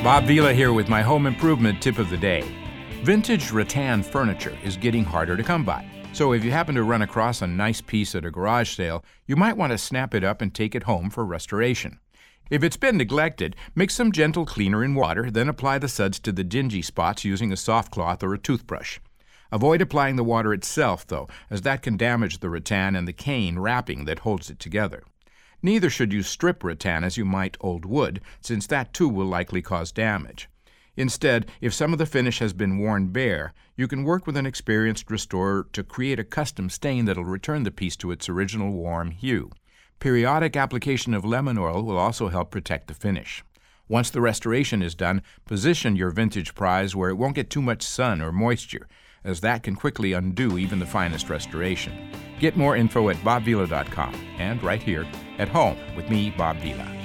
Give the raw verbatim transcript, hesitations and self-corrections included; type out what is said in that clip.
Bob Vila here with my home improvement tip of the day. Vintage rattan furniture is getting harder to come by. So if you happen to run across a nice piece at a garage sale, you might want to snap it up and take it home for restoration. If it's been neglected, mix some gentle cleaner in water, then apply the suds to the dingy spots using a soft cloth or a toothbrush. Avoid applying the water itself, though, as that can damage the rattan and the cane wrapping that holds it together. Neither should you strip rattan as you might old wood, since that too will likely cause damage. Instead, if some of the finish has been worn bare, you can work with an experienced restorer to create a custom stain that'll return the piece to its original warm hue. Periodic application of lemon oil will also help protect the finish. Once the restoration is done, position your vintage prize where it won't get too much sun or moisture, as that can quickly undo even the finest restoration. Get more info at bob vila dot com and right here at home with me, Bob Vila.